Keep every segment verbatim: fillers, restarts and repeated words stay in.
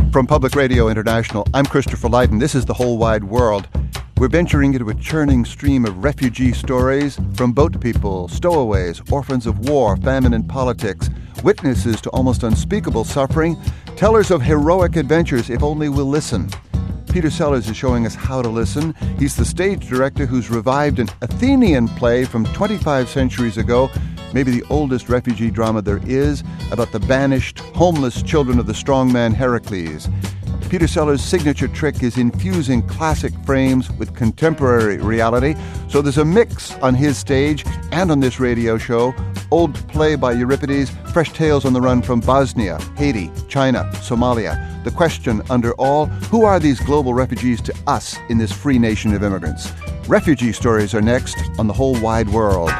From Public Radio International, I'm Christopher Lydon. This is The Whole Wide World. We're venturing into a churning stream of refugee stories from boat people, stowaways, orphans of war, famine and politics, witnesses to almost unspeakable suffering, tellers of heroic adventures if only we'll listen. Peter Sellers is showing us how to listen. He's the stage director who's revived an Athenian play from twenty-five centuries ago, maybe the oldest refugee drama there is, about the banished, homeless children of the strongman Heracles. Peter Sellers' signature trick is infusing classic frames with contemporary reality, so there's a mix on his stage and on this radio show. Old play by Euripides, fresh tales on the run from Bosnia, Haiti, China, Somalia. The question under all, who are these global refugees to us in this free nation of immigrants? Refugee stories are next on The Whole Wide World.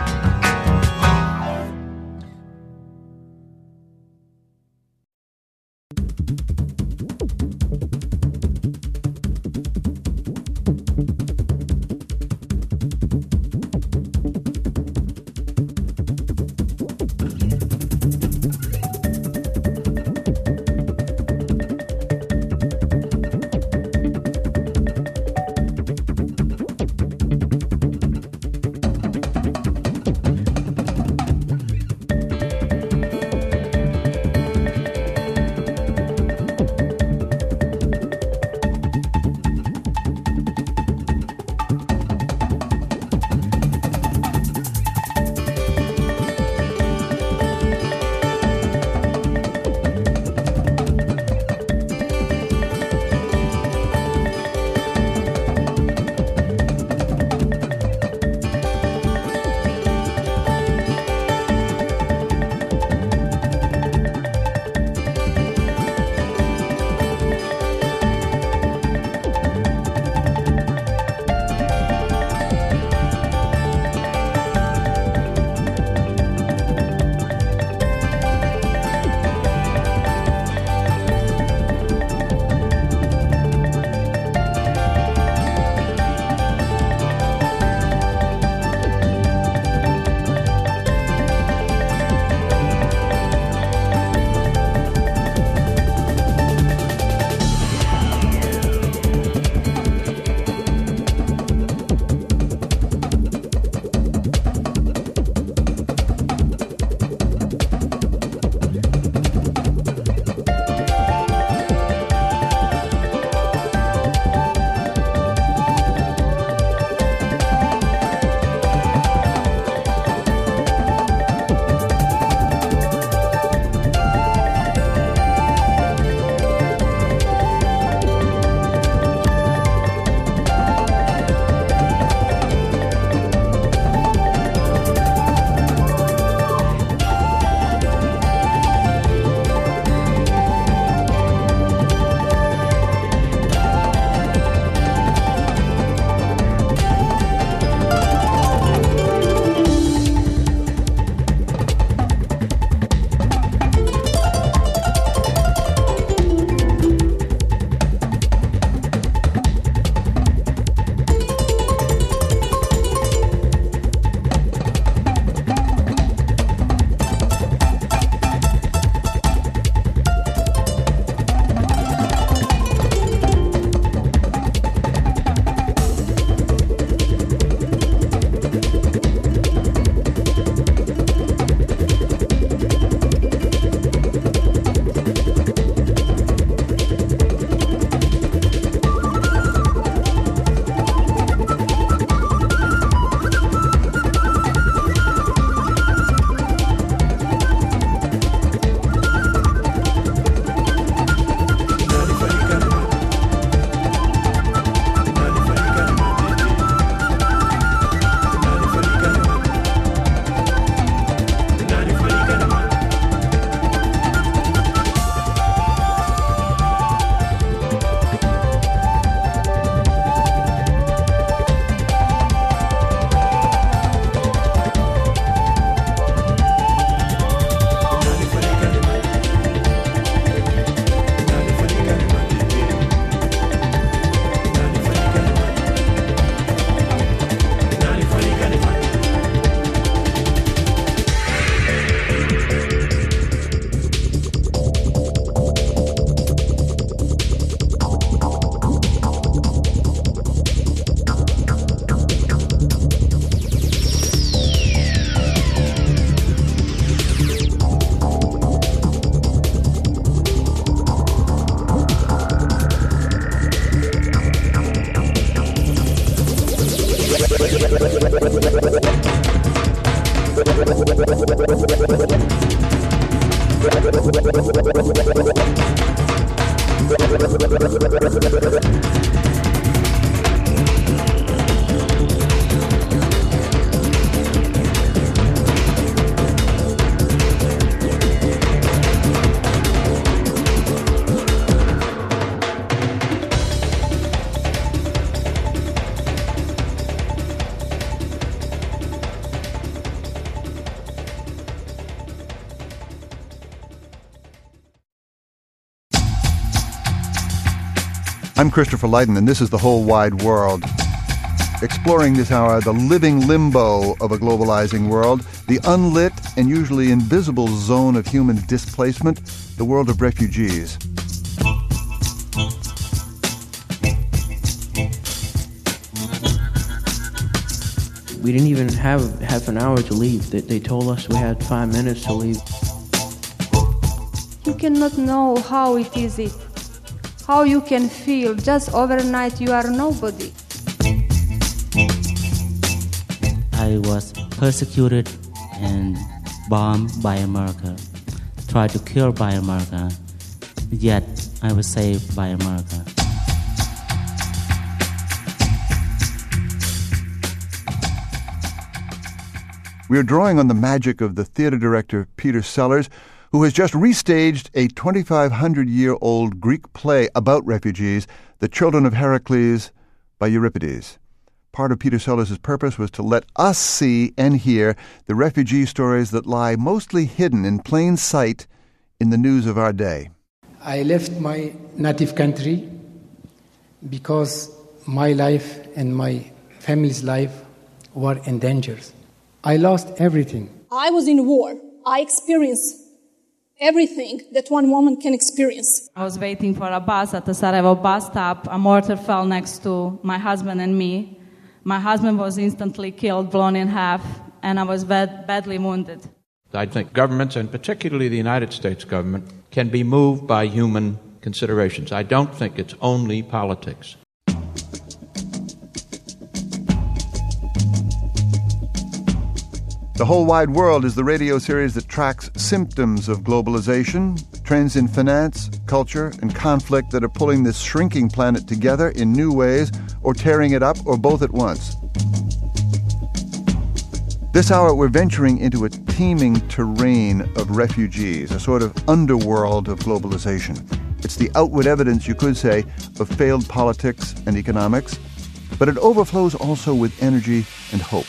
I'm Christopher Lydon, and this is The Whole Wide World. Exploring this hour the living limbo of a globalizing world, the unlit and usually invisible zone of human displacement, the world of refugees. We didn't even have half an hour to leave. They, they told us we had five minutes to leave. You cannot know how it is it. How you can feel just overnight you are nobody. I was persecuted and bombed by America, tried to kill by America, yet I was saved by America. We are drawing on the magic of the theater director Peter Sellers, who has just restaged a twenty-five hundred year old Greek play about refugees, The Children of Heracles by Euripides. Part of Peter Sellers' purpose was to let us see and hear the refugee stories that lie mostly hidden in plain sight in the news of our day. I left my native country because my life and my family's life were in danger. I lost everything. I was in war. I experienced everything that one woman can experience. I was waiting for a bus at the Sarajevo bus stop. A mortar fell next to my husband and me. My husband was instantly killed, blown in half, and I was bad, badly wounded. I think governments, and particularly the United States government, can be moved by human considerations. I don't think it's only politics. The Whole Wide World is the radio series that tracks symptoms of globalization, trends in finance, culture, and conflict that are pulling this shrinking planet together in new ways or tearing it up or both at once. This hour, we're venturing into a teeming terrain of refugees, a sort of underworld of globalization. It's the outward evidence, you could say, of failed politics and economics, but it overflows also with energy and hope.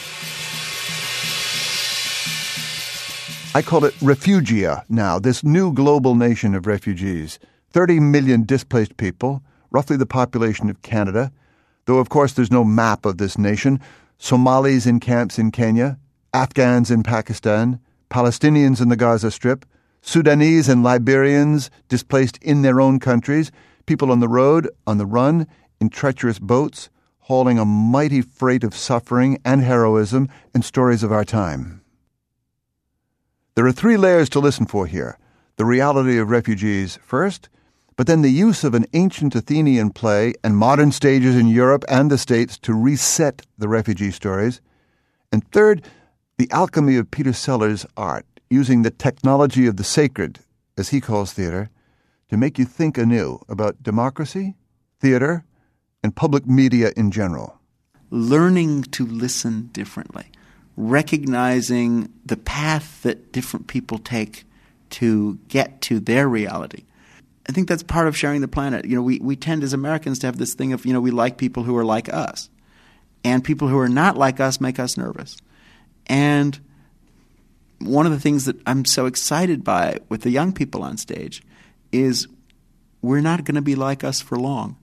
I call it Refugia now, this new global nation of refugees. thirty million displaced people, roughly the population of Canada, though of course there's no map of this nation. Somalis in camps in Kenya, Afghans in Pakistan, Palestinians in the Gaza Strip, Sudanese and Liberians displaced in their own countries, people on the road, on the run, in treacherous boats, hauling a mighty freight of suffering and heroism and stories of our time. There are three layers to listen for here. The reality of refugees first, but then the use of an ancient Athenian play and modern stages in Europe and the States to reset the refugee stories. And third, the alchemy of Peter Sellers' art, using the technology of the sacred, as he calls theater, to make you think anew about democracy, theater, and public media in general. Learning to listen differently. Recognizing the path that different people take to get to their reality. I think that's part of sharing the planet. You know, we, we tend as Americans to have this thing of, you know, we like people who are like us. And people who are not like us make us nervous. And one of the things that I'm so excited by with the young people on stage is we're not going to be like us for long.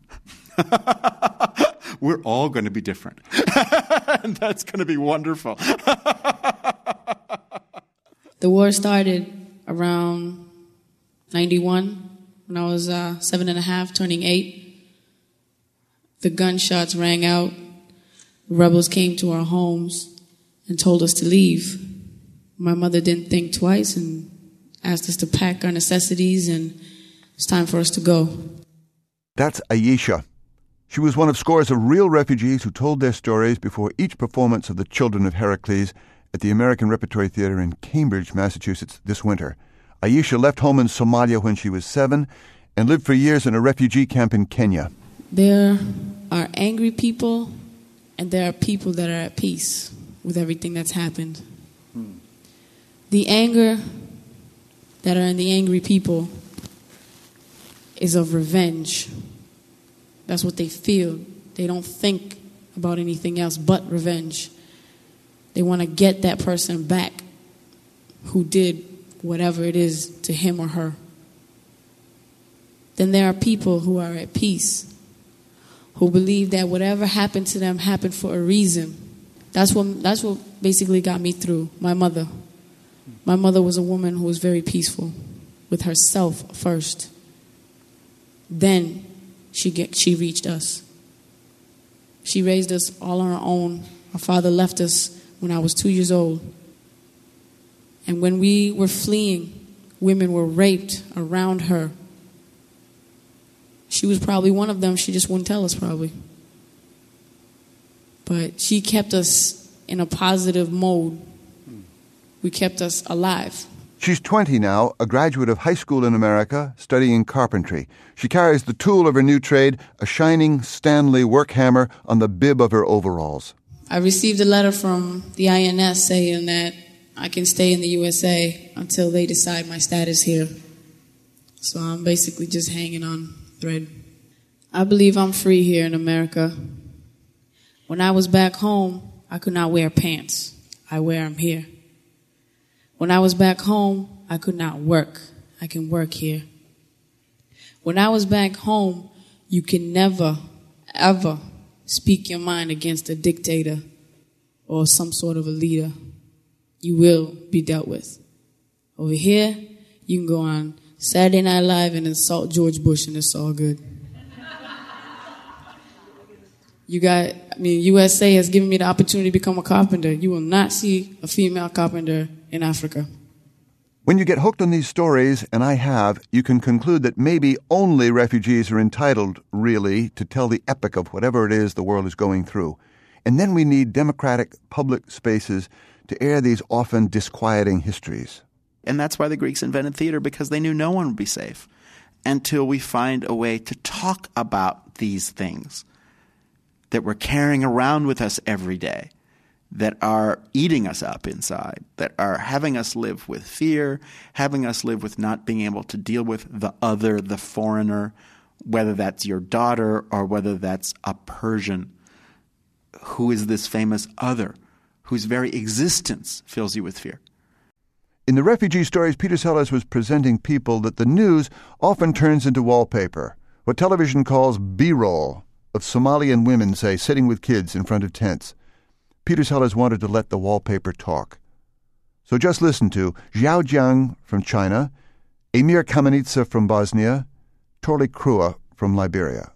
We're all going to be different. And that's going to be wonderful. The war started around ninety-one, when I was uh, seven and a half, turning eight. The gunshots rang out. The rebels came to our homes and told us to leave. My mother didn't think twice and asked us to pack our necessities, and it's time for us to go. That's Ayesha. She was one of scores of real refugees who told their stories before each performance of The Children of Heracles at the American Repertory Theatre in Cambridge, Massachusetts this winter. Aisha left home in Somalia when she was seven and lived for years in a refugee camp in Kenya. There are angry people, and there are people that are at peace with everything that's happened. Hmm. The anger that are in the angry people is of revenge. That's what they feel. They don't think about anything else but revenge. They want to get that person back who did whatever it is to him or her. Then there are people who are at peace, who believe that whatever happened to them happened for a reason. That's what, that's what basically got me through. My mother. My mother was a woman who was very peaceful with herself first. Then she get, she reached us. She raised us all on her own. Our father left us when I was two years old. And when we were fleeing, women were raped around her. She was probably one of them. She just wouldn't tell us probably. But she kept us in a positive mode. We kept us alive. She's twenty now, a graduate of high school in America, studying carpentry. She carries the tool of her new trade, a shining Stanley work hammer, on the bib of her overalls. I received a letter from the I N S saying that I can stay in the U S A until they decide my status here. So I'm basically just hanging on thread. I believe I'm free here in America. When I was back home, I could not wear pants. I wear them here. When I was back home, I could not work. I can work here. When I was back home, you can never, ever speak your mind against a dictator or some sort of a leader. You will be dealt with. Over here, you can go on Saturday Night Live and insult George Bush and it's all good. You got, I mean, U S A has given me the opportunity to become a carpenter. You will not see a female carpenter in Africa. When you get hooked on these stories, and I have, you can conclude that maybe only refugees are entitled, really, to tell the epic of whatever it is the world is going through. And then we need democratic public spaces to air these often disquieting histories. And that's why the Greeks invented theater, because they knew no one would be safe until we find a way to talk about these things that we're carrying around with us every day, that are eating us up inside, that are having us live with fear, having us live with not being able to deal with the other, the foreigner, whether that's your daughter or whether that's a Persian. Who is this famous other whose very existence fills you with fear? In the refugee stories, Peter Sellers was presenting people that the news often turns into wallpaper, what television calls B-roll, of Somalian women, say, sitting with kids in front of tents. Peter Sellers wanted to let the wallpaper talk. So just listen to Xiao Jiang from China, Emir Kamenitsa from Bosnia, Torli Krua from Liberia.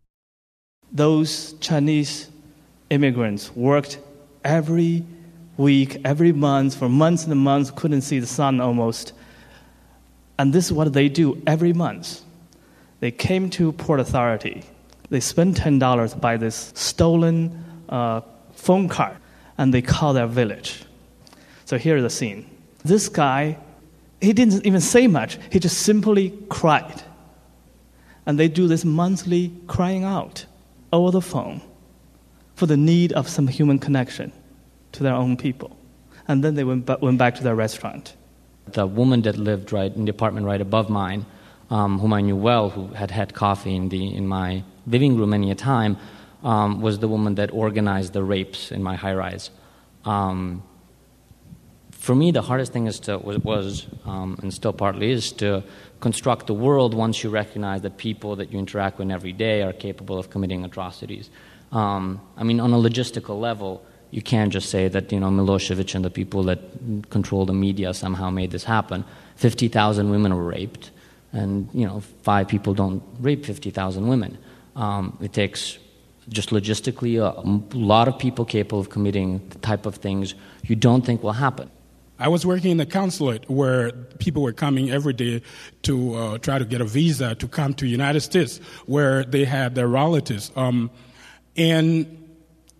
Those Chinese immigrants worked every week, every month, for months and months, couldn't see the sun almost. And this is what they do every month. They came to Port Authority. They spent ten dollars to buy this stolen uh, phone card, and they call their village. So here's the scene. This guy, he didn't even say much. He just simply cried. And they do this monthly crying out over the phone for the need of some human connection to their own people. And then they went, ba- went back to their restaurant. The woman that lived right in the apartment right above mine, um, whom I knew well, who had had coffee in the in my living room many a time, um, was the woman that organized the rapes in my high-rise. Um, for me, the hardest thing is to, was, was um, and still partly is, to construct the world once you recognize that people that you interact with every day are capable of committing atrocities. Um, I mean, on a logistical level, you can't just say that, you know, Milosevic and the people that control the media somehow made this happen. fifty thousand women were raped, and, you know, five people don't rape fifty thousand women. Um, it takes just logistically a, a lot of people capable of committing the type of things you don't think will happen. I was working in the consulate where people were coming every day to uh, try to get a visa to come to the United States, where they had their relatives. Um, and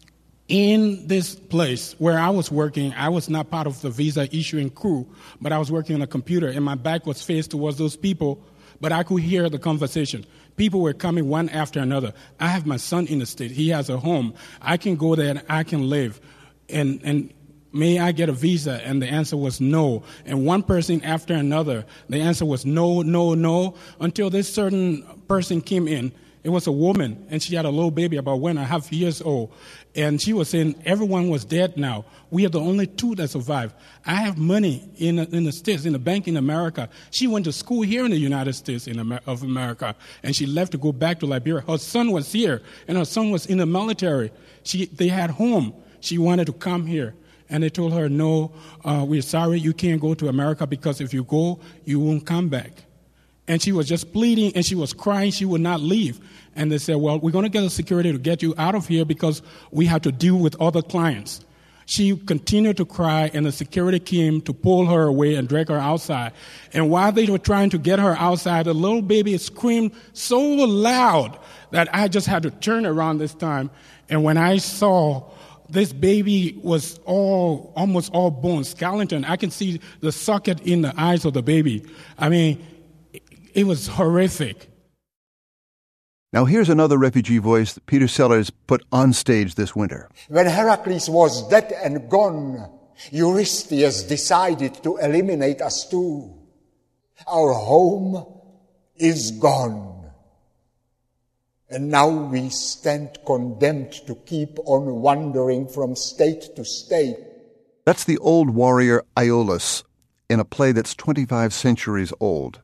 In this place where I was working, I was not part of the visa issuing crew, but I was working on a computer, and my back was faced towards those people, but I could hear the conversation. People were coming one after another. I have my son in the States. He has a home. I can go there and I can live. And, and may I get a visa? And the answer was no. And one person after another, the answer was no, no, no, until this certain person came in. It was a woman, and she had a little baby about one and a half years old. And she was saying, everyone was dead now. We are the only two that survived. I have money in, in the States, in the bank in America. She went to school here in the United States in Amer- of America, and she left to go back to Liberia. Her son was here, and her son was in the military. She, they had home. She wanted to come here. And they told her, no, uh, we're sorry, you can't go to America because if you go, you won't come back. And she was just pleading, and she was crying. She would not leave. And they said, well, we're going to get a security to get you out of here because we have to deal with other clients. She continued to cry, and the security came to pull her away and drag her outside. And while they were trying to get her outside, the little baby screamed so loud that I just had to turn around this time. And when I saw this baby was all, almost all bone, skeleton, I can see the socket in the eyes of the baby. I mean, it was horrific. Now here's another refugee voice that Peter Sellers put on stage this winter. When Heracles was dead and gone, Eurystheus decided to eliminate us too. Our home is gone. And now we stand condemned to keep on wandering from state to state. That's the old warrior Iolaus in a play that's twenty-five centuries old.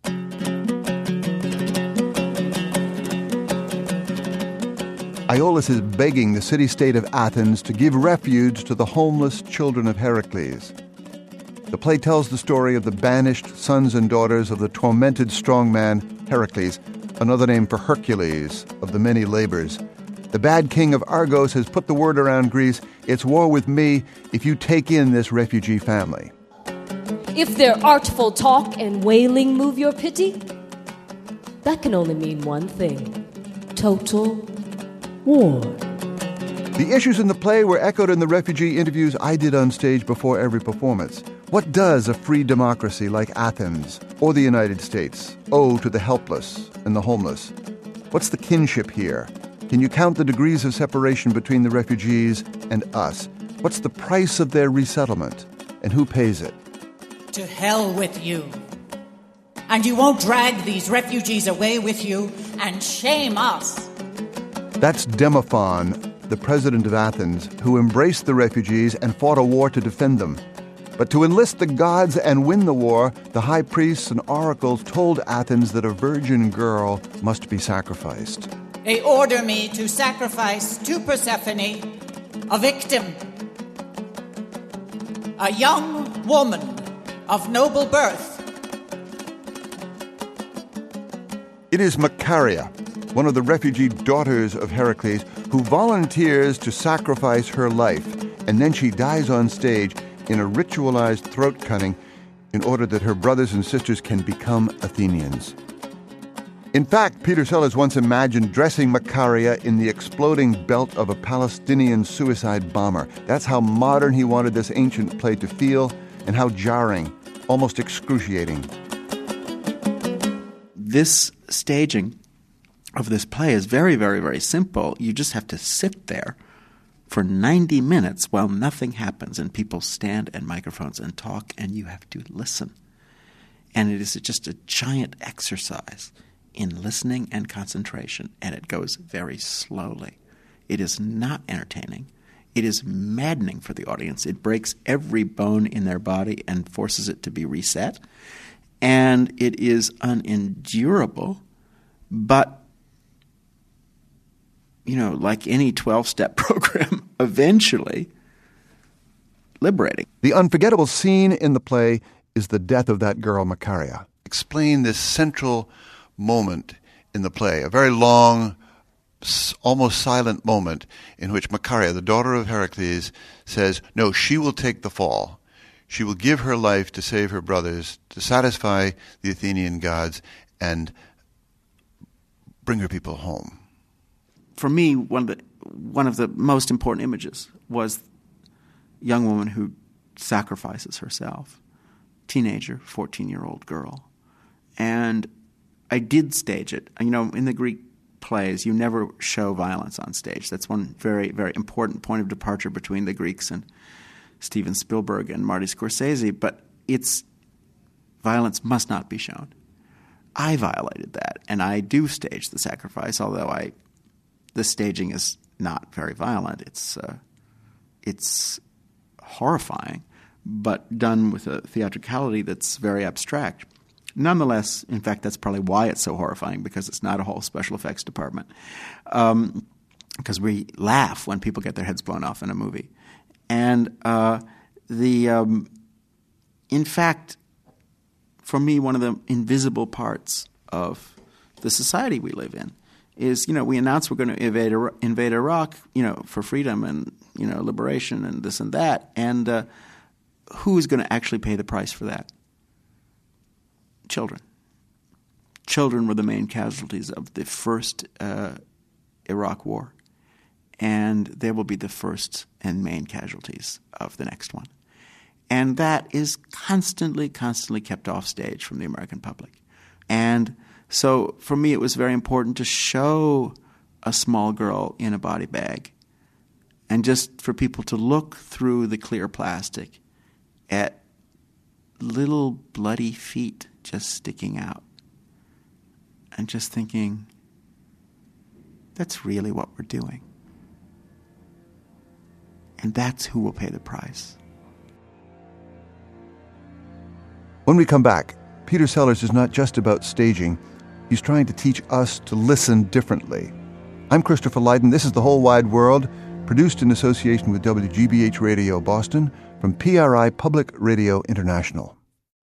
Iolaus is begging the city-state of Athens to give refuge to the homeless children of Heracles. The play tells the story of the banished sons and daughters of the tormented strongman Heracles, another name for Hercules of the many labors. The bad king of Argos has put the word around Greece, it's war with me if you take in this refugee family. If their artful talk and wailing move your pity, that can only mean one thing: total war. The issues in the play were echoed in the refugee interviews I did on stage before every performance. What does a free democracy like Athens or the United States owe to the helpless and the homeless? What's the kinship here? Can you count the degrees of separation between the refugees and us? What's the price of their resettlement, and who pays it? To hell with you. And you won't drag these refugees away with you and shame us. That's Demophon, the president of Athens, who embraced the refugees and fought a war to defend them. But to enlist the gods and win the war, the high priests and oracles told Athens that a virgin girl must be sacrificed. They order me to sacrifice to Persephone a victim, a young woman of noble birth. It is Macaria, one of the refugee daughters of Heracles, who volunteers to sacrifice her life, and then she dies on stage in a ritualized throat-cutting in order that her brothers and sisters can become Athenians. In fact, Peter Sellers once imagined dressing Macaria in the exploding belt of a Palestinian suicide bomber. That's how modern he wanted this ancient play to feel, and how jarring, almost excruciating. This staging of this play is very, very, very simple. You just have to sit there for ninety minutes while nothing happens and people stand at microphones and talk, and you have to listen. And it is just a giant exercise in listening and concentration, and it goes very slowly. It is not entertaining. It is maddening for the audience. It breaks every bone in their body and forces it to be reset. And it is unendurable, but you know, like any twelve-step program, eventually liberating. The unforgettable scene in the play is the death of that girl, Macaria. Explain this central moment in the play, a very long, almost silent moment in which Macaria, the daughter of Heracles, says, no, she will take the fall. She will give her life to save her brothers, to satisfy the Athenian gods, and bring her people home. For me, one of the one of the most important images was a young woman who sacrifices herself, teenager, fourteen-year-old girl. And I did stage it. You know, in the Greek plays, you never show violence on stage. That's one very, very important point of departure between the Greeks and Steven Spielberg and Marty Scorsese. But it's violence must not be shown. I violated that, and I do stage the sacrifice, although I, the staging is not very violent. It's uh, it's horrifying, but done with a theatricality that's very abstract. Nonetheless, in fact, that's probably why it's so horrifying, because it's not a whole special effects department. Um, because we laugh when people get their heads blown off in a movie. And uh, the, um, in fact, for me, one of the invisible parts of the society we live in is, you know, we announce we're going to invade, invade Iraq, you know, for freedom and, you know, liberation and this and that. And uh, who is going to actually pay the price for that? Children. Children were the main casualties of the first uh, Iraq war. And they will be the first and main casualties of the next one. And that is constantly, constantly kept off stage from the American public. And so for me, it was very important to show a small girl in a body bag and just for people to look through the clear plastic at little bloody feet just sticking out and just thinking, that's really what we're doing. And that's who will pay the price. When we come back, Peter Sellers is not just about staging. He's trying to teach us to listen differently. I'm Christopher Lydon. This is The Whole Wide World, produced in association with W G B H Radio Boston from P R I Public Radio International.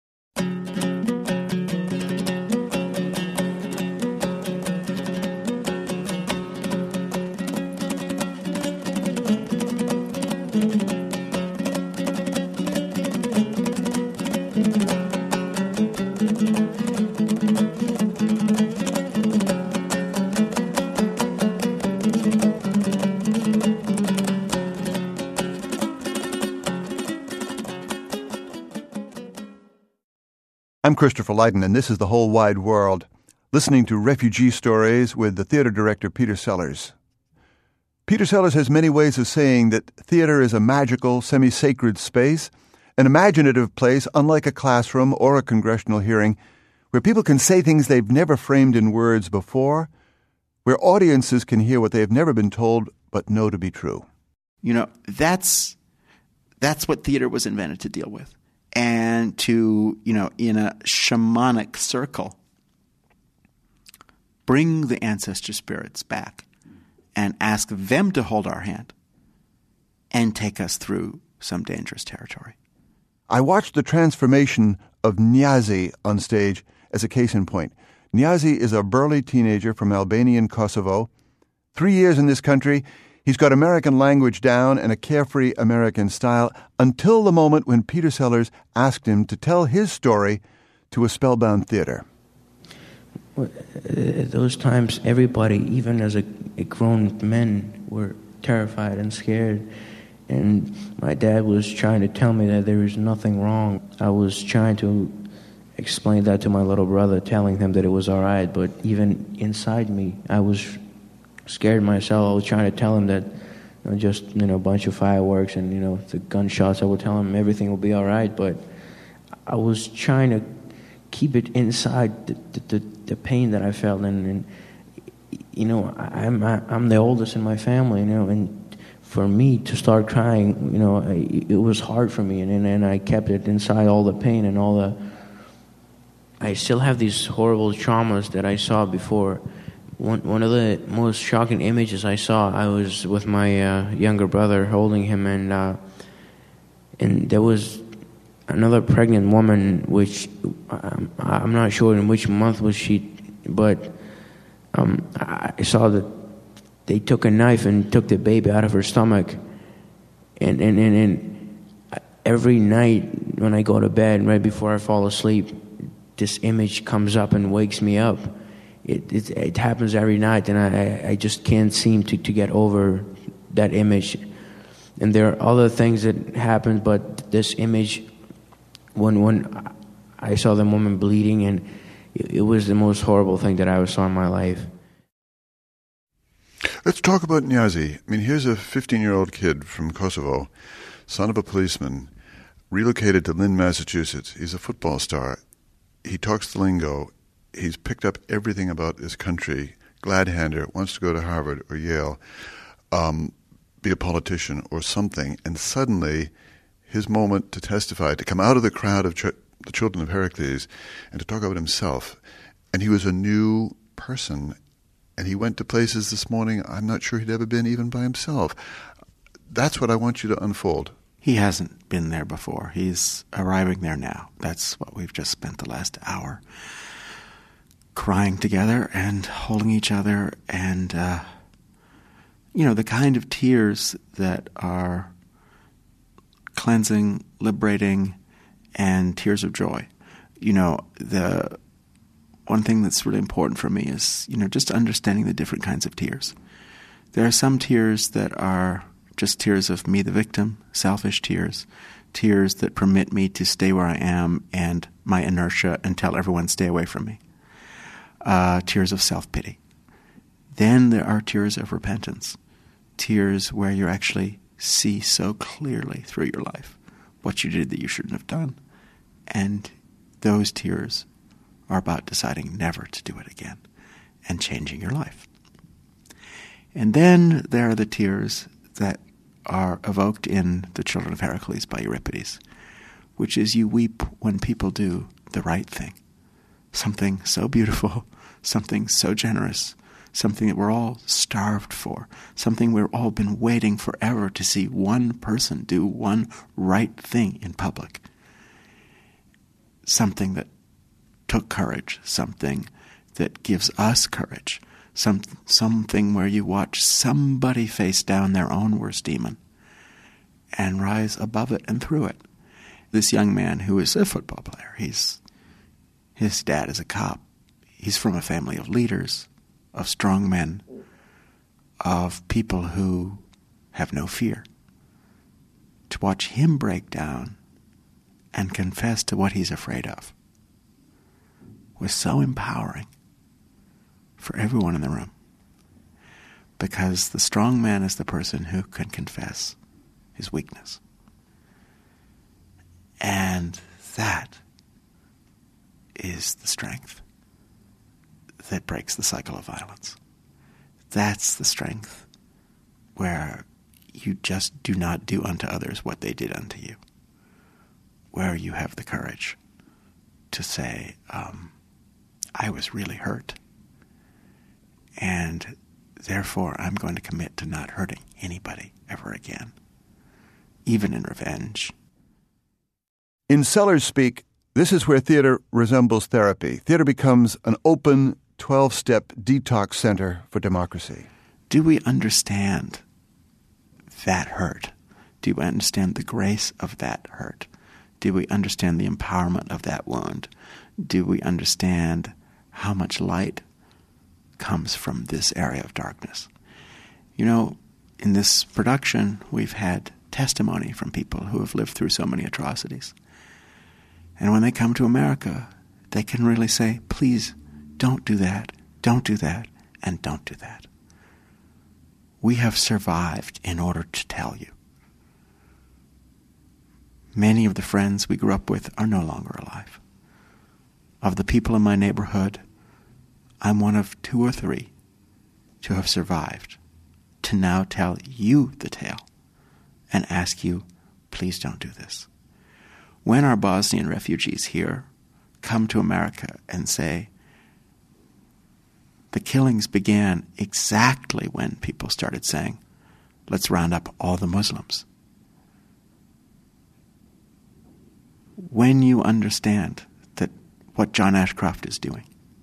I'm Christopher Lydon, and this is The Whole Wide World, listening to refugee stories with the theater director Peter Sellers. Peter Sellers has many ways of saying that theater is a magical, semi-sacred space, an imaginative place unlike a classroom or a congressional hearing, where people can say things they've never framed in words before, where audiences can hear what they have never been told but know to be true. You know, that's that's what theater was invented to deal with. And to, you know, in a shamanic circle, bring the ancestor spirits back and ask them to hold our hand and take us through some dangerous territory. I watched the transformation of Niazi on stage as a case in point. Niazi is a burly teenager from Albanian Kosovo. Three years in this country, he's got American language down and a carefree American style until the moment when Peter Sellers asked him to tell his story to a spellbound theater. Well, at those times, everybody, even as a, a grown men, were terrified and scared. And my dad was trying to tell me that there was nothing wrong. I was trying to explain that to my little brother, telling him that it was all right. But even inside me, I was scared myself. I was trying to tell him that, you know, just, you know, a bunch of fireworks and, you know, the gunshots. I would tell him everything will be all right, but I was trying to keep it inside the the, the, the pain that I felt. And, and you know, I, I'm I, I'm the oldest in my family, you know, and for me to start crying, you know, I, it was hard for me, and, and and I kept it inside, all the pain and all the. I still have these horrible traumas that I saw before. One one of the most shocking images I saw, I was with my uh, younger brother holding him, and uh, and there was another pregnant woman, which um, I'm not sure in which month was she, but um, I saw that they took a knife and took the baby out of her stomach, and and, and, and every night when I go to bed, right before I fall asleep, this image comes up and wakes me up. it, it, it happens every night, and I, I just can't seem to, to get over that image. And there are other things that happen, but this image, when when I saw the woman bleeding, and it, it was the most horrible thing that I ever saw in my life. Let's talk about Niazi. I mean, here's a fifteen-year-old kid from Kosovo, son of a policeman, relocated to Lynn, Massachusetts. He's a football star. He talks the lingo. He's picked up everything about his country. Glad-hander, wants to go to Harvard or Yale, um, be a politician or something. And suddenly, his moment to testify, to come out of the crowd of ch- the children of Heracles and to talk about himself. And he was a new person. And he went to places this morning I'm not sure he'd ever been even by himself. That's what I want you to unfold. He hasn't been there before. He's arriving there now. That's what we've just spent the last hour crying together and holding each other, and, uh, you know, the kind of tears that are cleansing, liberating, and tears of joy. You know, the one thing that's really important for me is, you know, just understanding the different kinds of tears. There are some tears that are just tears of me, the victim, selfish tears, tears that permit me to stay where I am and my inertia and tell everyone stay away from me. Uh, tears of self-pity. Then there are tears of repentance, tears where you actually see so clearly through your life what you did that you shouldn't have done. And those tears are about deciding never to do it again and changing your life. And then there are the tears that are evoked in The Children of Heracles by Euripides, which is you weep when people do the right thing. Something so beautiful, something so generous, something that we're all starved for, something we've all been waiting forever to see one person do one right thing in public. Something that took courage, something that gives us courage, some something where you watch somebody face down their own worst demon and rise above it and through it. This young man who is a football player, he's his dad is a cop. He's from a family of leaders, of strong men, of people who have no fear. To watch him break down and confess to what he's afraid of was so empowering for everyone in the room, because the strong man is the person who can confess his weakness. And that is the strength that breaks the cycle of violence. That's the strength where you just do not do unto others what they did unto you, where you have the courage to say, um, I was really hurt, and therefore I'm going to commit to not hurting anybody ever again, even in revenge. In Sellers speak, this is where theater resembles therapy. Theater becomes an open, twelve-step detox center for democracy. Do we understand that hurt? Do we understand the grace of that hurt? Do we understand the empowerment of that wound? Do we understand how much light comes from this area of darkness? You know, in this production, we've had testimony from people who have lived through so many atrocities. And when they come to America, they can really say, please, don't do that, don't do that, and don't do that. We have survived in order to tell you. Many of the friends we grew up with are no longer alive. Of the people in my neighborhood, I'm one of two or three to have survived, to now tell you the tale and ask you, please don't do this. When our Bosnian refugees here come to America and say, the killings began exactly when people started saying, let's round up all the Muslims. When you understand that what John Ashcroft is doing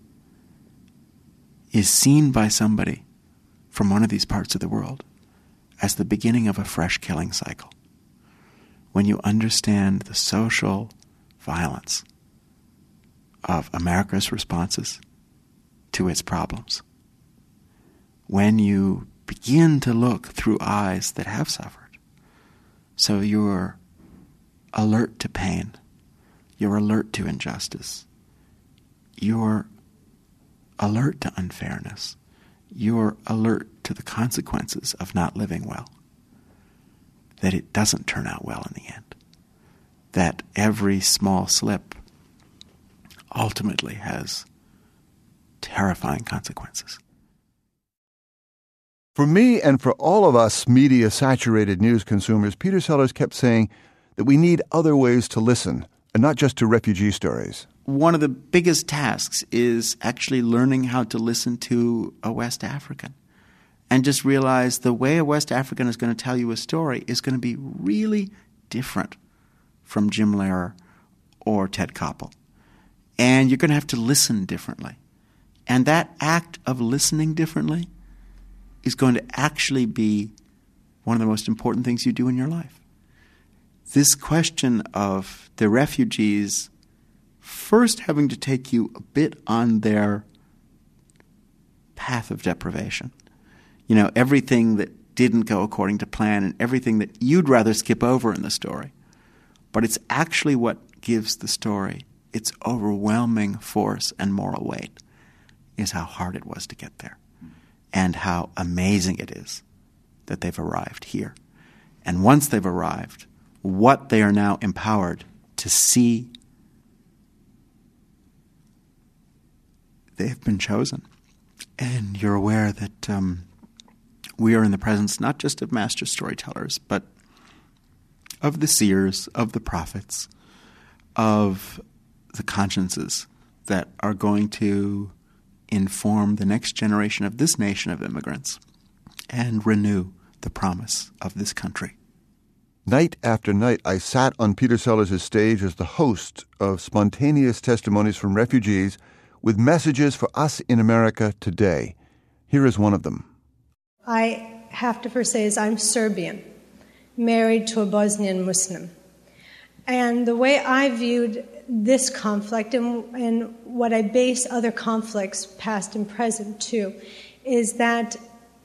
is seen by somebody from one of these parts of the world as the beginning of a fresh killing cycle, when you understand the social violence of America's responses to its problems. When you begin to look through eyes that have suffered, so you're alert to pain, you're alert to injustice, you're alert to unfairness, you're alert to the consequences of not living well, that it doesn't turn out well in the end, that every small slip ultimately has terrifying consequences. For me and for all of us media-saturated news consumers, Peter Sellers kept saying that we need other ways to listen, and not just to refugee stories. One of the biggest tasks is actually learning how to listen to a West African and just realize the way a West African is going to tell you a story is going to be really different from Jim Lehrer or Ted Koppel. And you're going to have to listen differently. And that act of listening differently is going to actually be one of the most important things you do in your life. This question of the refugees first having to take you a bit on their path of deprivation. You know, everything that didn't go according to plan and everything that you'd rather skip over in the story. But it's actually what gives the story its overwhelming force and moral weight, is how hard it was to get there and how amazing it is that they've arrived here. And once they've arrived, what they are now empowered to see, they've been chosen. And you're aware that um, we are in the presence not just of master storytellers, but of the seers, of the prophets, of the consciences that are going to inform the next generation of this nation of immigrants and renew the promise of this country. Night after night, I sat on Peter Sellers' stage as the host of Spontaneous Testimonies from Refugees with messages for us in America today. Here is one of them. I have to first say is I'm Serbian, married to a Bosnian Muslim. And the way I viewed this conflict and, and what I base other conflicts, past and present too, is that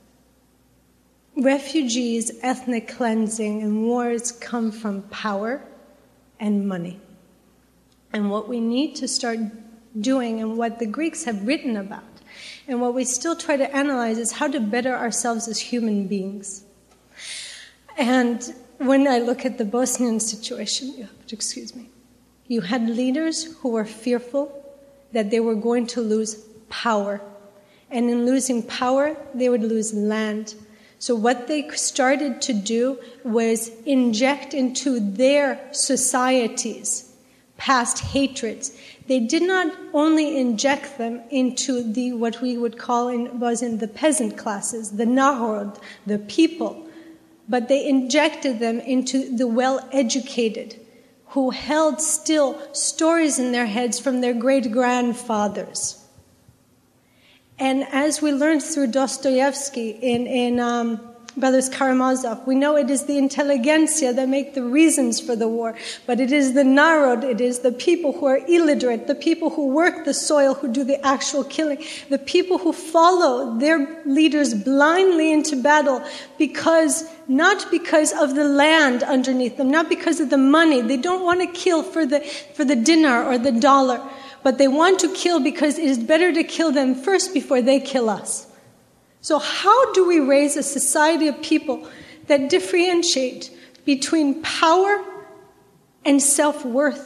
refugees, ethnic cleansing, and wars come from power and money. And what we need to start doing, and what the Greeks have written about, and what we still try to analyze, is how to better ourselves as human beings. And when I look at the Bosnian situation, you have to excuse me, you had leaders who were fearful that they were going to lose power. And in losing power, they would lose land. So what they started to do was inject into their societies past hatreds. They did not only inject them into the what we would call in Bosnian the peasant classes, the narod, the people, but they injected them into the well-educated, who held still stories in their heads from their great-grandfathers. And as we learned through Dostoevsky in, in um, Brothers Karamazov, we know it is the intelligentsia that make the reasons for the war, but it is the narod, it is the people who are illiterate, the people who work the soil, who do the actual killing, the people who follow their leaders blindly into battle because, not because of the land underneath them, not because of the money. They don't want to kill for the, for the dinar or the dollar, but they want to kill because it is better to kill them first before they kill us. So how do we raise a society of people that differentiate between power and self-worth?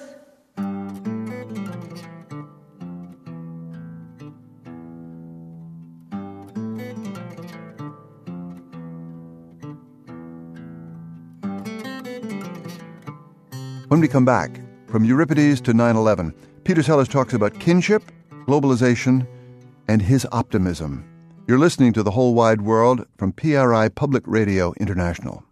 When we come back, from Euripides to nine eleven, Peter Sellers talks about kinship, globalization, and his optimism. You're listening to The Whole Wide World from P R I Public Radio International.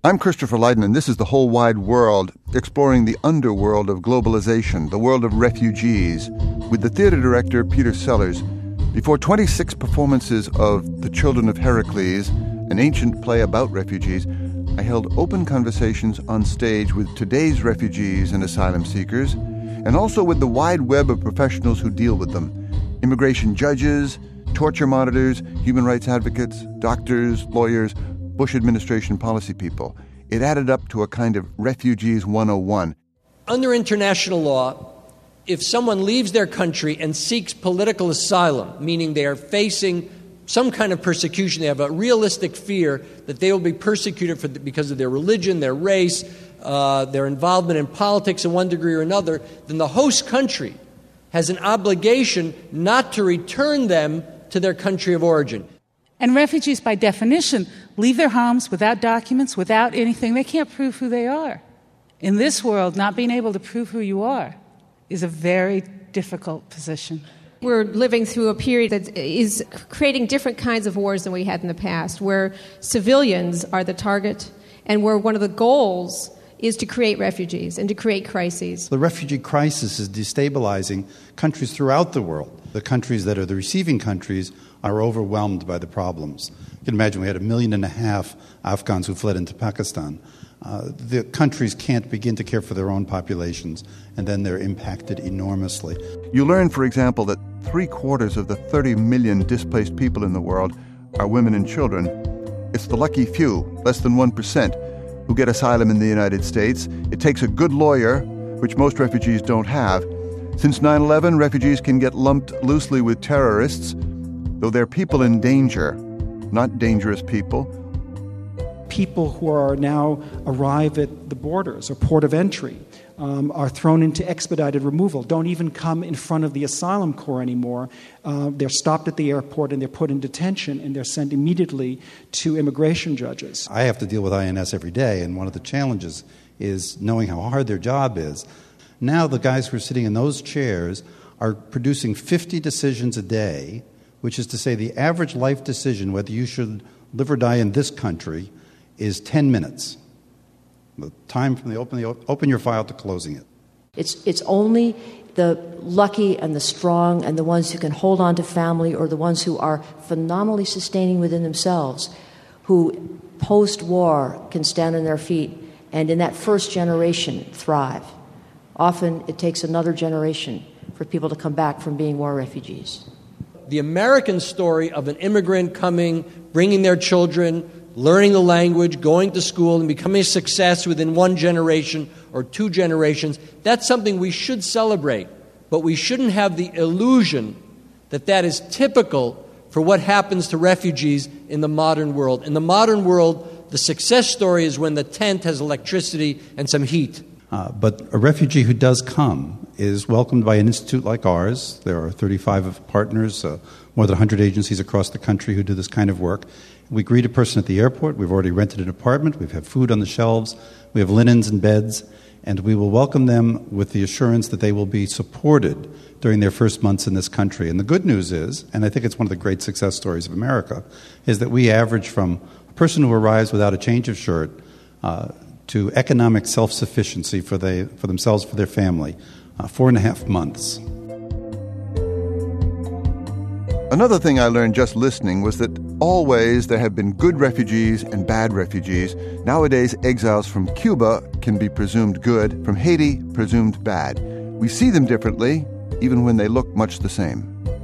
I'm Christopher Lydon, and this is The Whole Wide World, exploring the underworld of globalization, the world of refugees, with the theater director Peter Sellers. Before twenty-six performances of The Children of Heracles, an ancient play about refugees, I held open conversations on stage with today's refugees and asylum seekers, and also with the wide web of professionals who deal with them: immigration judges, torture monitors, human rights advocates, doctors, lawyers, Bush administration policy people. It added up to a kind of Refugees one oh one. Under international law, if someone leaves their country and seeks political asylum, meaning they are facing some kind of persecution, they have a realistic fear that they will be persecuted for the, because of their religion, their race, uh, their involvement in politics in one degree or another, then the host country has an obligation not to return them to their country of origin. And refugees, by definition, leave their homes without documents, without anything. They can't prove who they are. In this world, not being able to prove who you are is a very difficult position. We're living through a period that is creating different kinds of wars than we had in the past, where civilians are the target and where one of the goals is to create refugees and to create crises. The refugee crisis is destabilizing countries throughout the world. The countries that are the receiving countries are overwhelmed by the problems. You can imagine we had a million and a half Afghans who fled into Pakistan. Uh, the countries can't begin to care for their own populations, and then they're impacted enormously. You learn, for example, that three-quarters of the thirty million displaced people in the world are women and children. It's the lucky few, less than one percent, who get asylum in the United States. It takes a good lawyer, which most refugees don't have. Since nine eleven, refugees can get lumped loosely with terrorists, though they're people in danger, not dangerous people. People who are now arrive at the borders or port of entry um, are thrown into expedited removal, don't even come in front of the asylum corps anymore. Uh, they're stopped at the airport and they're put in detention and they're sent immediately to immigration judges. I have to deal with I N S every day, and one of the challenges is knowing how hard their job is. Now the guys who are sitting in those chairs are producing fifty decisions a day, which is to say the average life decision, whether you should live or die in this country, is ten minutes. The time from the open, the open your file to closing it. It's, it's only the lucky and the strong and the ones who can hold on to family or the ones who are phenomenally sustaining within themselves who post-war can stand on their feet and in that first generation thrive. Often it takes another generation for people to come back from being war refugees. The American story of an immigrant coming, bringing their children, learning the language, going to school, and becoming a success within one generation or two generations, that's something we should celebrate. But we shouldn't have the illusion that that is typical for what happens to refugees in the modern world. In the modern world, the success story is when the tent has electricity and some heat. Uh, but a refugee who does come is welcomed by an institute like ours. There are thirty-five partners, uh, more than one hundred agencies across the country who do this kind of work. We greet a person at the airport. We've already rented an apartment. We have food on the shelves. We have linens and beds. And we will welcome them with the assurance that they will be supported during their first months in this country. And the good news is, and I think it's one of the great success stories of America, is that we average from a person who arrives without a change of shirt uh, to economic self-sufficiency for, they, for themselves, for their family, uh, four and a half months. Another thing I learned just listening was that always there have been good refugees and bad refugees. Nowadays, exiles from Cuba can be presumed good, from Haiti, presumed bad. We see them differently, even when they look much the same.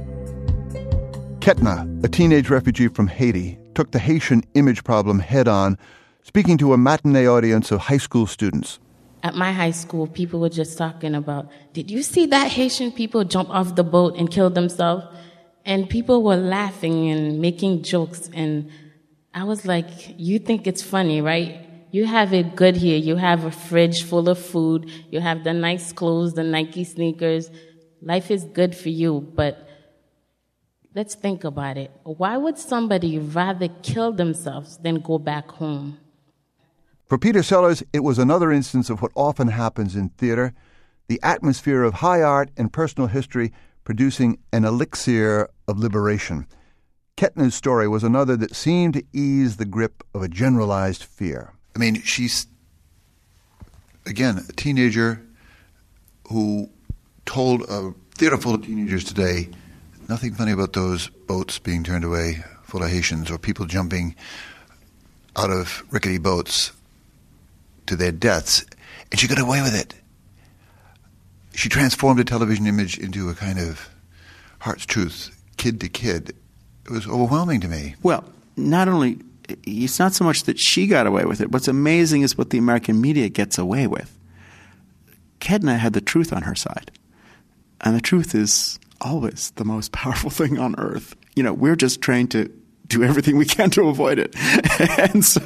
Ketna, a teenage refugee from Haiti, took the Haitian image problem head-on, speaking to a matinee audience of high school students. At my high school, people were just talking about, did you see that Haitian people jump off the boat and kill themselves? And people were laughing and making jokes, and I was like, you think it's funny, right? You have it good here. You have a fridge full of food. You have the nice clothes, the Nike sneakers. Life is good for you, but let's think about it. Why would somebody rather kill themselves than go back home? For Peter Sellers, it was another instance of what often happens in theater, the atmosphere of high art and personal history producing an elixir of liberation. Ketna's story was another that seemed to ease the grip of a generalized fear. I mean, she's, again, a teenager who told a theater full of teenagers today, nothing funny about those boats being turned away full of Haitians or people jumping out of rickety boats to their deaths. And she got away with it. She transformed a television image into a kind of heart's truth, kid to kid. It was overwhelming to me. Well, not only, it's not so much that she got away with it. What's amazing is what the American media gets away with. Kedna had the truth on her side. And the truth is always the most powerful thing on earth. You know, we're just trained to do everything we can to avoid it. And so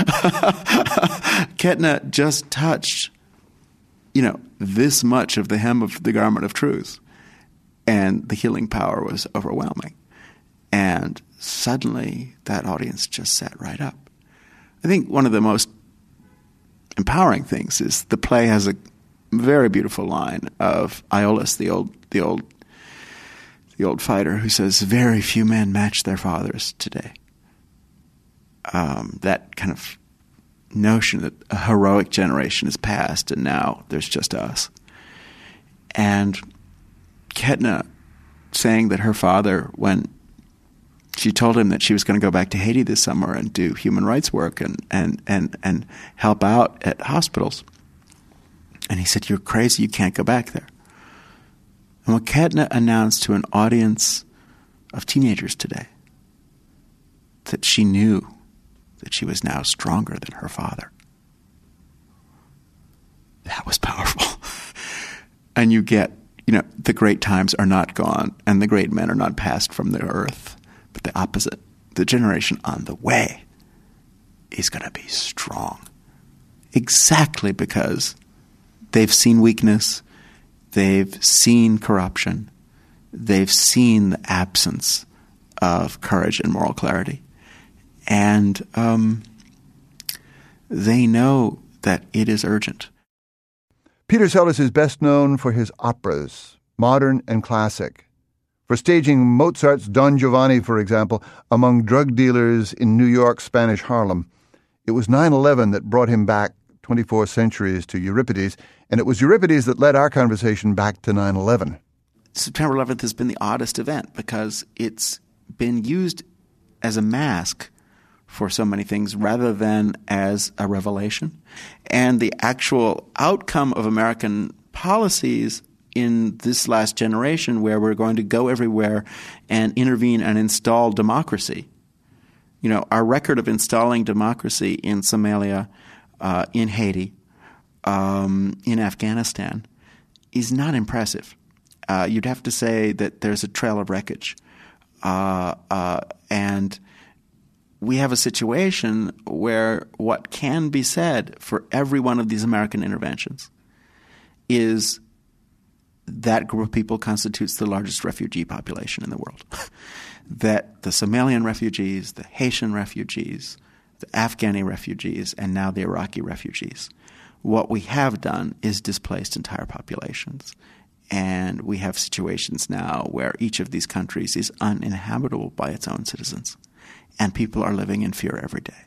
Kedna just touched, you know, this much of the hem of the garment of truth. And the healing power was overwhelming. And suddenly that audience just sat right up. I think one of the most empowering things is the play has a very beautiful line of Iolaus, the old the old the old fighter, who says, "Very few men match their fathers today." Um, that kind of notion that a heroic generation is past and now there's just us. And Kedna saying that her father, when she told him that she was going to go back to Haiti this summer and do human rights work and, and, and, and help out at hospitals, and he said, "You're crazy, you can't go back there." And when Kedna announced to an audience of teenagers today that she knew that she was now stronger than her father, that was powerful. And you get, you know, the great times are not gone and the great men are not passed from the earth, but the opposite. The generation on the way is going to be strong. Exactly because they've seen weakness, they've seen corruption, they've seen the absence of courage and moral clarity. And um, they know that it is urgent. Peter Sellers is best known for his operas, modern and classic. For staging Mozart's Don Giovanni, for example, among drug dealers in New York's Spanish Harlem. It was nine eleven that brought him back twenty-four centuries to Euripides, and it was Euripides that led our conversation back to nine eleven. September eleventh has been the oddest event because it's been used as a mask for so many things rather than as a revelation. And the actual outcome of American policies in this last generation, where we're going to go everywhere and intervene and install democracy. You know, our record of installing democracy in Somalia, uh, in Haiti, um, in Afghanistan is not impressive. Uh, you'd have to say that there's a trail of wreckage. Uh, uh, and we have a situation where what can be said for every one of these American interventions is that group of people constitutes the largest refugee population in the world. That the Somalian refugees, the Haitian refugees, the Afghani refugees, and now the Iraqi refugees, what we have done is displaced entire populations. And we have situations now where each of these countries is uninhabitable by its own citizens. And people are living in fear every day.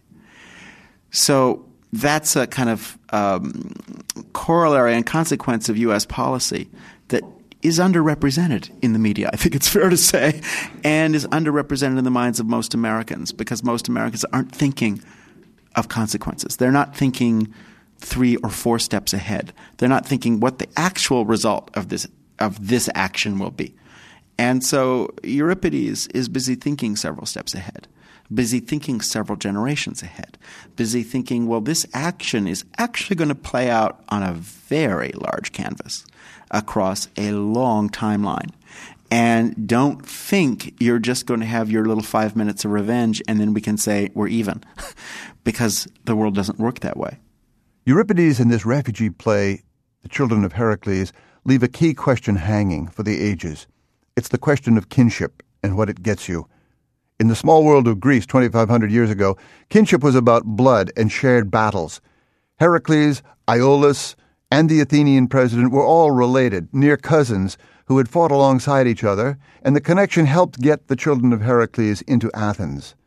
So that's a kind of um, corollary and consequence of U S policy that is underrepresented in the media, I think it's fair to say, and is underrepresented in the minds of most Americans because most Americans aren't thinking of consequences. They're not thinking three or four steps ahead. They're not thinking what the actual result of this of this action will be. And so Euripides is busy thinking several steps ahead, busy thinking several generations ahead, busy thinking, well, this action is actually going to play out on a very large canvas across a long timeline. And don't think you're just going to have your little five minutes of revenge and then we can say we're even, because the world doesn't work that way. Euripides and this refugee play, The Children of Heracles, leave a key question hanging for the ages. It's the question of kinship and what it gets you. In the small world of Greece twenty-five hundred years ago, kinship was about blood and shared battles. Heracles, Iolaus, and the Athenian president were all related, near cousins, who had fought alongside each other, and the connection helped get the children of Heracles into Athens.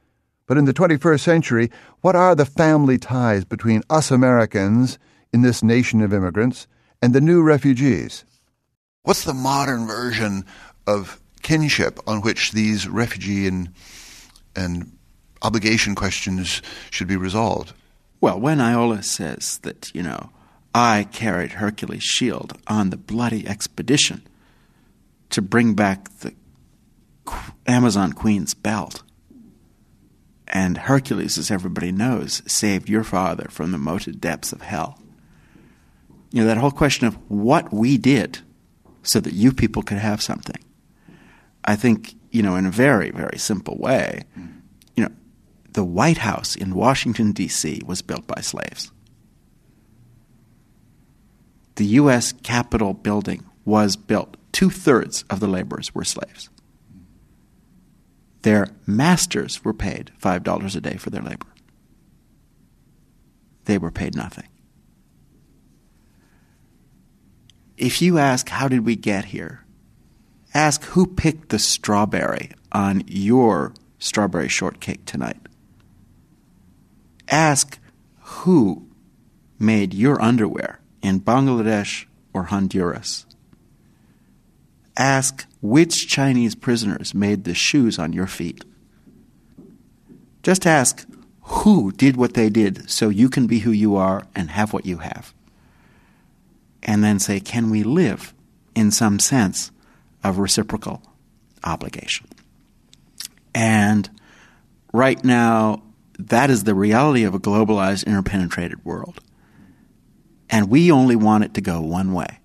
But in the twenty-first century, what are the family ties between us Americans in this nation of immigrants and the new refugees? What's the modern version of kinship on which these refugee and, and obligation questions should be resolved? Well, when Iola says that, you know, I carried Hercules' shield on the bloody expedition to bring back the Amazon Queen's belt, and Hercules, as everybody knows, saved your father from the moated depths of hell. You know, that whole question of what we did so that you people could have something. I think, you know, in a very, very simple way, you know, the White House in Washington, D C was built by slaves. The U S Capitol building was built. Two-thirds of the laborers were slaves. Their masters were paid five dollars a day for their labor. They were paid nothing. If you ask, how did we get here? Ask who picked the strawberry on your strawberry shortcake tonight. Ask who made your underwear in Bangladesh or Honduras. Ask which Chinese prisoners made the shoes on your feet. Just ask who did what they did so you can be who you are and have what you have. And then say, can we live in some sense of reciprocal obligation? And right now, that is the reality of a globalized, interpenetrated world. And we only want it to go one way.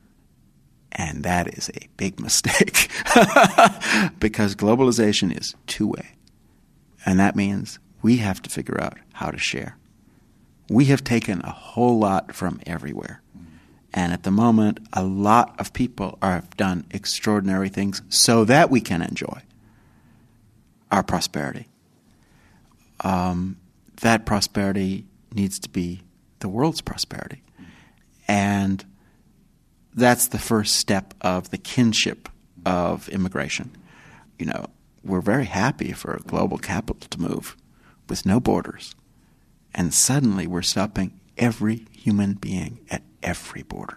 And that is a big mistake because globalization is two-way. And that means we have to figure out how to share. We have taken a whole lot from everywhere. And at the moment, a lot of people are, have done extraordinary things so that we can enjoy our prosperity. Um, that prosperity needs to be the world's prosperity. And that's the first step of the kinship of immigration. You know, we're very happy for global capital to move with no borders. And suddenly we're stopping every human being at every border.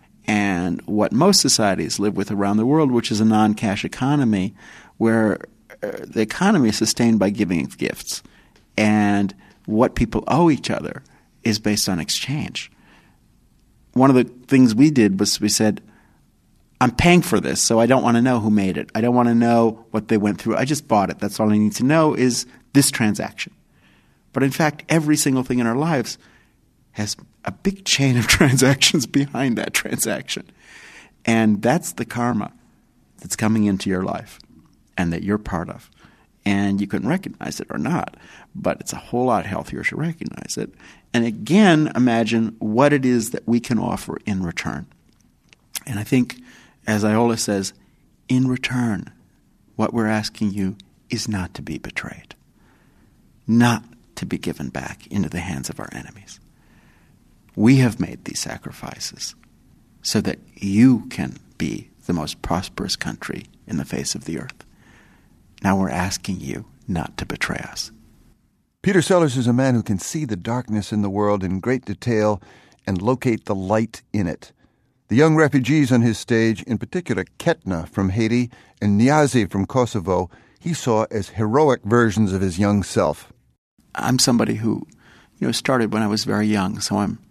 And what most societies live with around the world, which is a non-cash economy, where uh, the economy is sustained by giving gifts. And what people owe each other is based on exchange. One of the things we did was we said, I'm paying for this, so I don't want to know who made it. I don't want to know what they went through. I just bought it. That's all I need to know is this transaction. But in fact, every single thing in our lives has a big chain of transactions behind that transaction. And that's the karma that's coming into your life and that you're part of. And you can recognize it or not, but it's a whole lot healthier to recognize it. And again, imagine what it is that we can offer in return. And I think, as Iola says, in return, what we're asking you is not to be betrayed, not to be given back into the hands of our enemies. We have made these sacrifices so that you can be the most prosperous country in the face of the earth. Now we're asking you not to betray us. Peter Sellers is a man who can see the darkness in the world in great detail and locate the light in it. The young refugees on his stage, in particular Ketna from Haiti and Niazi from Kosovo, he saw as heroic versions of his young self. I'm somebody who, you know, started when I was very young, so I'm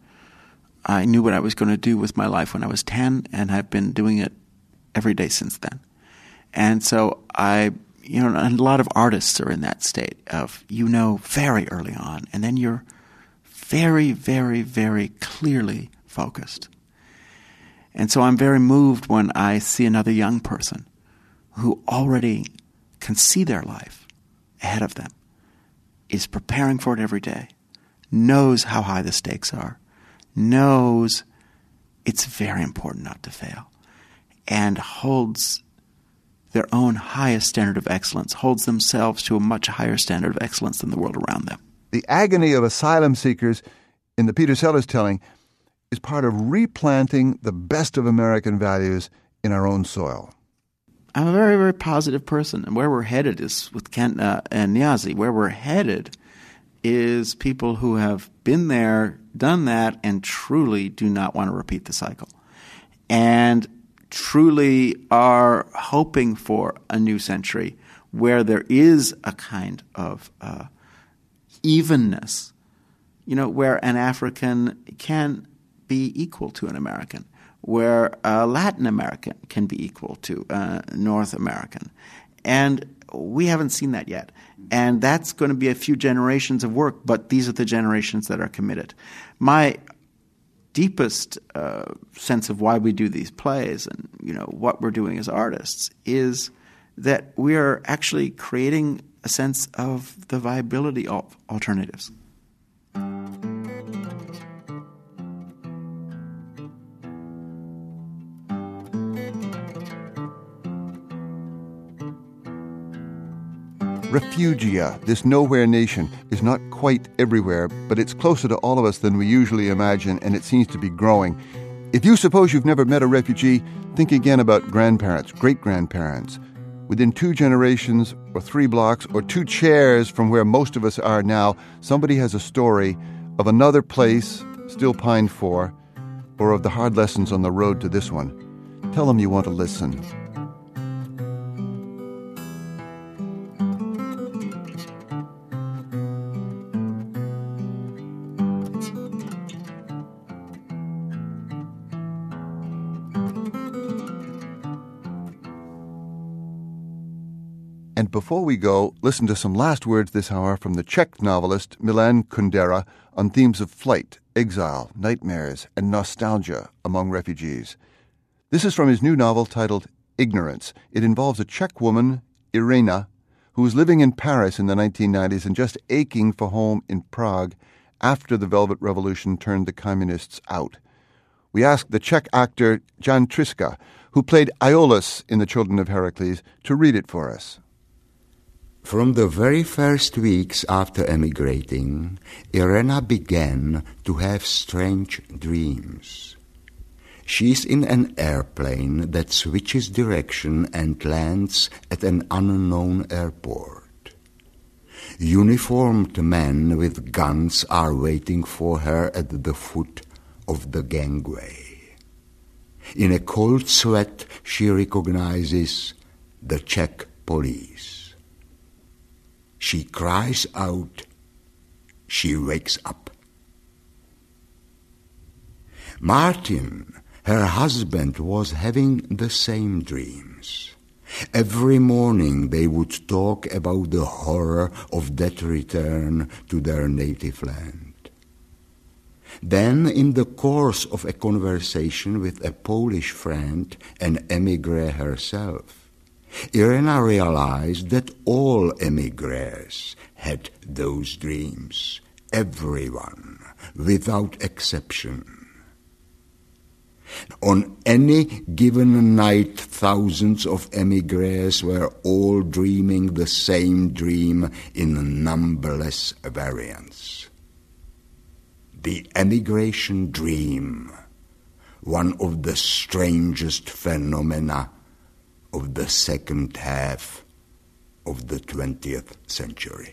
I knew what I was going to do with my life when I was ten, and I've been doing it every day since then. And so I You know, and a lot of artists are in that state of, you know, very early on, and then you're very, very, very clearly focused. And so I'm very moved when I see another young person who already can see their life ahead of them, is preparing for it every day, knows how high the stakes are, knows it's very important not to fail, and holds their own highest standard of excellence, holds themselves to a much higher standard of excellence than the world around them. The agony of asylum seekers in the Peter Sellers telling is part of replanting the best of American values in our own soil. I'm a very, very positive person. And where we're headed is, with Kent uh, and Niazi, where we're headed is people who have been there, done that, and truly do not want to repeat the cycle. And truly are hoping for a new century where there is a kind of uh, evenness, you know, where an African can be equal to an American, where a Latin American can be equal to a North American. And we haven't seen that yet. And that's going to be a few generations of work, but these are the generations that are committed. My deepest uh, sense of why we do these plays and, you know, what we're doing as artists is that we are actually creating a sense of the viability of alternatives. Refugia, this nowhere nation, is not quite everywhere, but it's closer to all of us than we usually imagine, and it seems to be growing. If you suppose you've never met a refugee, think again about grandparents, great-grandparents. Within two generations, or three blocks, or two chairs from where most of us are now, somebody has a story of another place still pined for, or of the hard lessons on the road to this one. Tell them you want to listen. And before we go, listen to some last words this hour from the Czech novelist Milan Kundera on themes of flight, exile, nightmares, and nostalgia among refugees. This is from his new novel titled Ignorance. It involves a Czech woman, Irena, who was living in Paris in the nineteen nineties and just aching for home in Prague after the Velvet Revolution turned the communists out. We asked the Czech actor Jan Triska, who played Iolaus in The Children of Heracles, to read it for us. From the very first weeks after emigrating, Irena began to have strange dreams. She's in an airplane that switches direction and lands at an unknown airport. Uniformed men with guns are waiting for her at the foot of the gangway. In a cold sweat, she recognizes the Czech police. She cries out. She wakes up. Martin, her husband, was having the same dreams. Every morning they would talk about the horror of that return to their native land. Then, in the course of a conversation with a Polish friend, an émigré herself, Irena realized that all émigrés had those dreams, everyone, without exception. On any given night, thousands of émigrés were all dreaming the same dream in numberless variants. The emigration dream, one of the strangest phenomena of the second half of the twentieth century.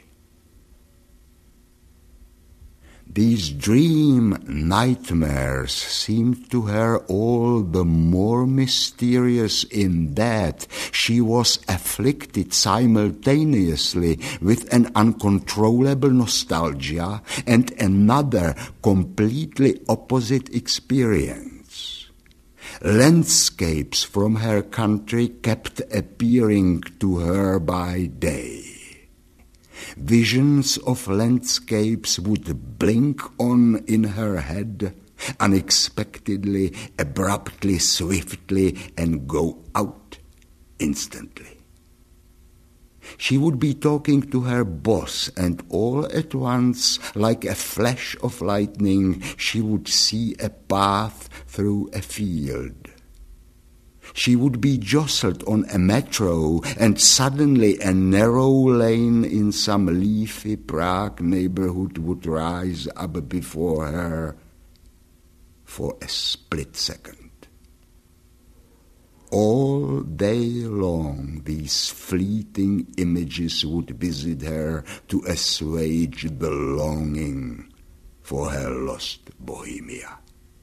These dream nightmares seemed to her all the more mysterious in that she was afflicted simultaneously with an uncontrollable nostalgia and another completely opposite experience. Landscapes from her country kept appearing to her by day. Visions of landscapes would blink on in her head, unexpectedly, abruptly, swiftly, and go out instantly. She would be talking to her boss, and all at once, like a flash of lightning, she would see a path through a field. She would be jostled on a metro, and suddenly a narrow lane in some leafy Prague neighborhood would rise up before her for a split second. All day long these fleeting images would visit her to assuage the longing for her lost Bohemia.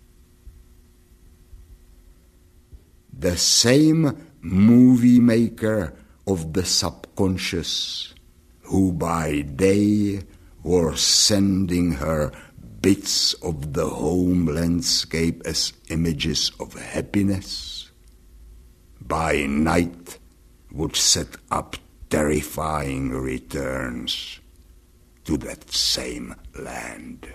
The same movie maker of the subconscious, who by day were sending her bits of the home landscape as images of happiness, by night would set up terrifying returns to that same land.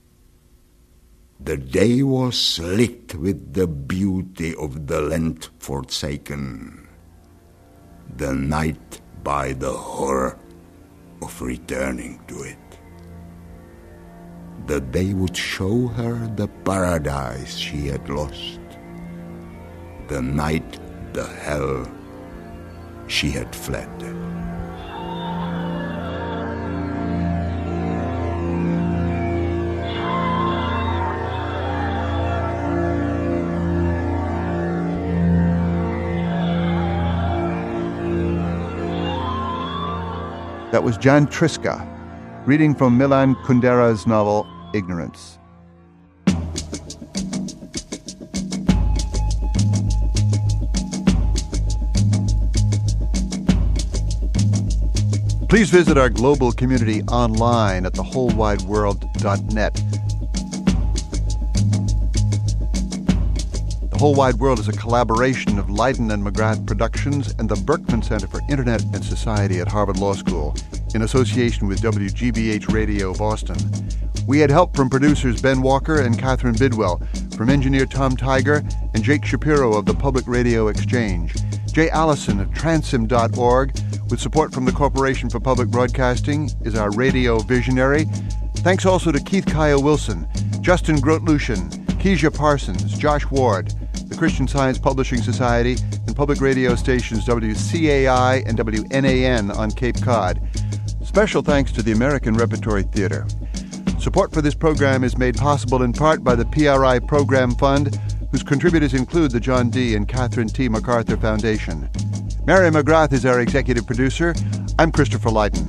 The day was lit with the beauty of the land forsaken, the night by the horror of returning to it. The day would show her the paradise she had lost, the night the hell she had fled. That was Jan Triska, reading from Milan Kundera's novel, Ignorance. Please visit our global community online at the whole wide world dot net. The Whole Wide World is a collaboration of Leiden and McGrath Productions and the Berkman Center for Internet and Society at Harvard Law School in association with W G B H Radio Boston. We had help from producers Ben Walker and Catherine Bidwell, from engineer Tom Tiger and Jake Shapiro of the Public Radio Exchange, Jay Allison of transim dot org, with support from the Corporation for Public Broadcasting, is our radio visionary. Thanks also to Keith Kyle Wilson, Justin Groth-Lushin, Keisha Parsons, Josh Ward, the Christian Science Publishing Society, and public radio stations W C A I and W N A N on Cape Cod. Special thanks to the American Repertory Theater. Support for this program is made possible in part by the P R I Program Fund, whose contributors include the John D. and Catherine T. MacArthur Foundation. Mary McGrath is our executive producer. I'm Christopher Leiden.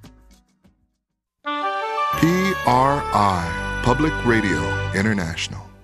P R I, Public Radio International.